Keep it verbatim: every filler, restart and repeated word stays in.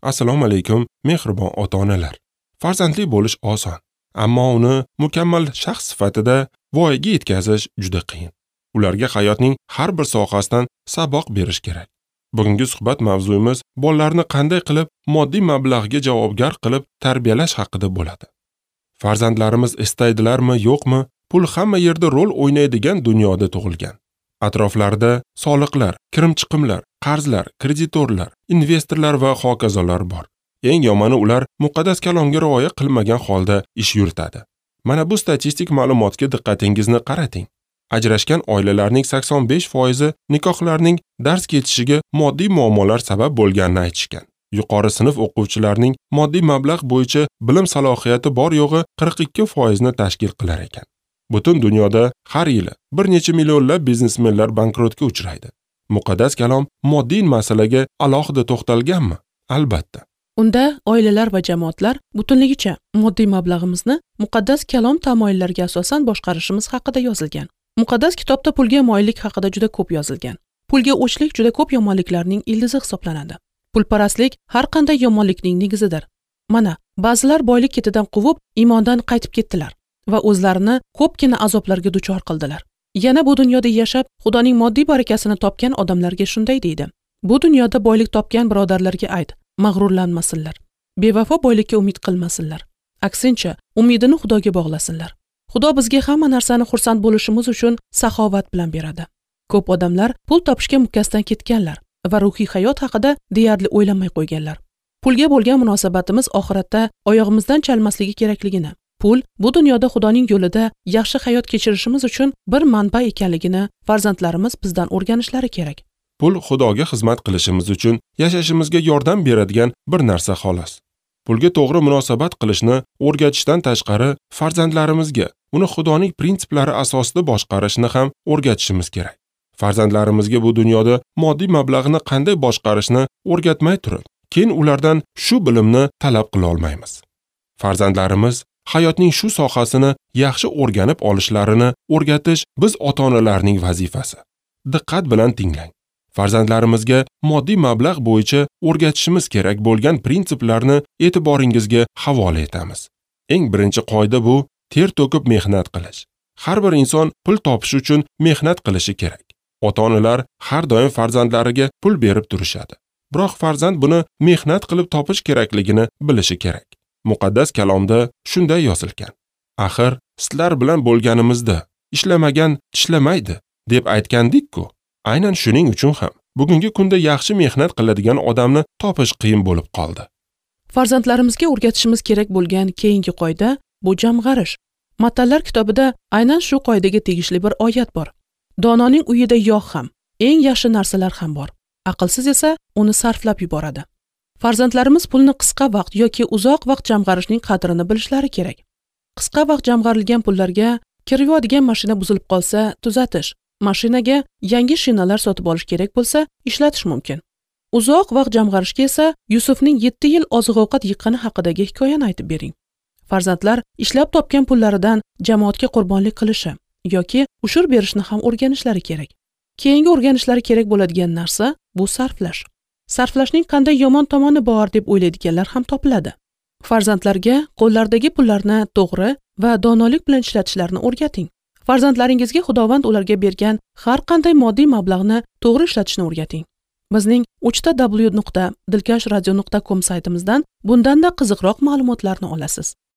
Assalomu alaykum, mehribon ota-onalar. Farzandli bo'lish oson, ammo uni mukammal shaxs sifatida voyaga yetkazish juda qiyin. Ularga hayotning har bir sohasidan saboq berish kerak. Bugungi suhbat mavzuyimiz bolalarni qanday qilib moddiy mablag'ga javobgar qilib tarbiyalash haqida bo'ladi. Farzandlarimiz istaydilarmi, yo'qmi, pul hamma yerda rol o'ynaydigan dunyoda tug'ilgan. Atroflarida soliqlar, kirim-chiqimlar, qarzlar, kreditorlar, investorlar va hokazolar bor. Eng yomoni ular muqaddas kalomga rioya qilmagan holda ish yuritadi. Mana bu statistik ma'lumotga diqqatingizni qarating. Ajrashgan oilalarning sakson besh foizi nikohlarning dars ketishiga moddiy muammolar sabab bo'lganini aytishgan. Yuqori sinf o'quvchilarining moddiy mablag' bo'yicha bilim salohiyati bor yo'g'i qirq ikki foiz ni tashkil qilar ekan. Butun dunyoda har yili bir necha millionlab biznesmenlar bankrotga uchraydi. Muqaddas kalom moddiy masalaga alohida to'xtalganmi? Albatta. Unda oilalar va jamoatlar butunligicha moddiy mablag'imizni muqaddas kalom tamoyillariga asosan boshqarishimiz haqida yozilgan. Muqaddas kitobda pulga moyillik haqida juda ko'p yozilgan. Pulga o'chlik juda ko'p yomonliklarning ildizi hisoblanadi. Pulparastlik har qanday yomonlikning negizidir. Mana, ba'zilar boylik ketidan quvib, iymondan qaytib ketdilar va o'zlarini ko'pgina azoblarga duchor qildilar. Yana bu dunyoda yashab, Xudoning moddiy barakasini topgan odamlarga shunday deydi: Bu dunyoda boylik topgan birodarlarga ayt, mag'rurlanmasinlar. Bevafo boylikka umid qilmasinlar. Aksincha, umidini Xudoga bog'lasinlar. Xudo bizga hamma narsani xursand bo'lishimiz uchun saxovat bilan beradi. Ko'p odamlar pul topishga mukkasdan ketganlar va ruhiy hayot haqida deyarli o'ylamay qo'yganlar. Pulga bo'lgan munosabatimiz oxiratda oyog'imizdan chalmasligi kerakligini, pul bu dunyoda Xudoning yo'lida yaxshi hayot kechirishimiz uchun bir manba ekanligini farzandlarimiz bizdan o'rganishlari kerak. Pul Xudoga xizmat qilishimiz uchun yashashimizga yordam beradigan bir narsa xolos. Pulga to'g'ri munosabat qilishni o'rgatishdan tashqari, farzandlarimizga uni Xudoning prinsiplari asosida boshqarishni ham o'rgatishimiz kerak. Farzandlarimizga bu dunyoda moddiy mablag'ni qanday boshqarishni o'rgatmay turib, keyin ulardan shu bilimni talab qila olmaymiz. Farzandlarimiz hayotning shu sohasini yaxshi o'rganib olishlarini o'rgatish biz ota-onalarning vazifasi. Diqqat bilan tinglang. Farzandlarimizga moddiy mablag' bo'yicha o'rgatishimiz kerak bo'lgan prinsiplarni e'tiboringizga havola etamiz. Eng birinchi qoida bu ter to'kib mehnat qilish. Har bir inson pul topish uchun mehnat qilishi kerak. Ota-onalar har doim farzandlariga pul berib turishadi. Biroq farzand buni mehnat qilib topish kerakligini bilishi kerak. Muqaddas kalomda shunday yozilgan: Axir sizlar bilan bo'lganimizda ishlamagan tishlamaydi deb aytgandik-ku. Aynan shuning uchun ham bugungi kunda yaxshi mehnat qiladigan odamni topish qiyin bo'lib qoldi. Farzandlarimizga o'rgatishimiz kerak bo'lgan keyingi qoida bu jamg'arish. Matallar kitobida aynan shu qoidaga tegishli bir oyat bor. Dononing uyida yog' ham, eng yaxshi narsalar ham bor. Aqlsiz esa uni sarflab yuboradi. Farzandlarimiz pulni qisqa vaqt yoki uzoq vaqt jamg'arishning qadrini bilishlari kerak. Qisqa vaqt jamg'arilgan pullarga kiriyotgan mashina buzilib qolsa, tuzatish, mashinaga yangi shinalar sotib olish kerak bo'lsa, ishlatish mumkin. Uzoq vaqt jamg'arishga esa Yusufning yetti yil oziq-ovqat yiqqani haqidagi hikoyani aytib bering. Farzandlar ishlab topgan pullaridan jamoatga qurbonlik qilishi yoki ushur berishni ham o'rganishlari kerak. Keyingi o'rganishlari kerak bo'ladigan narsa bu sarflash. Sarflashning qanday yomon tomoni bor deb o'ylaydiganlar ham topiladi. Farzandlarga qo'llardagi pullarni to'g'ri va donolik bilan ishlatishlarini o'rgating. Farzandlaringizga Xudovand ularga bergan har qanday moddiy mablag'ni to'g'ri ishlatishni o'rgating. Bizning uch ta w nuqta dilkash radio nuqta com saytimizdan bundanda qiziqroq ma'lumotlarni olasiz.